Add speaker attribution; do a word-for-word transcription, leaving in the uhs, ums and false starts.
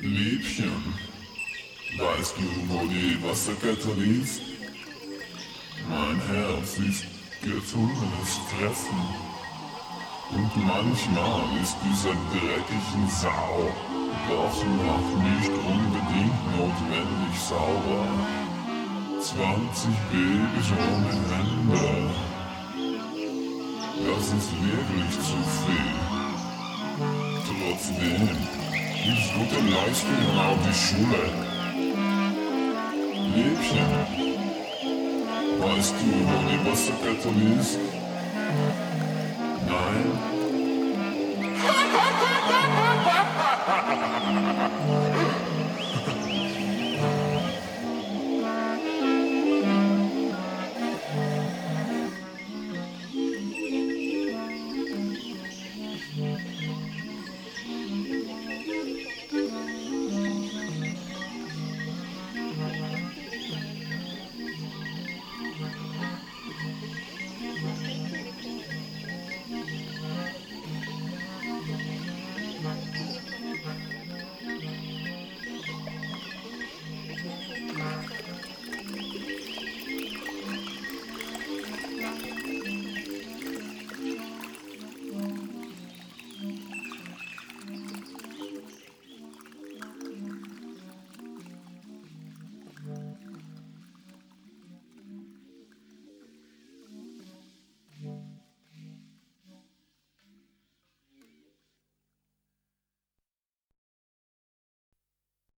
Speaker 1: Liebchen, weißt du, wo die Wasserkette liegt? Mein Herz ist getunnenes Fressen. Und manchmal ist diese dreckige Sau doch noch nicht unbedingt notwendig sauber. Zwanzig Babys ohne Hände, das ist wirklich zu viel. Trotzdem gibt's gute Leistungen auf die Schule. Liebchen, weißt du, wo die Wasserkette ist? Nein?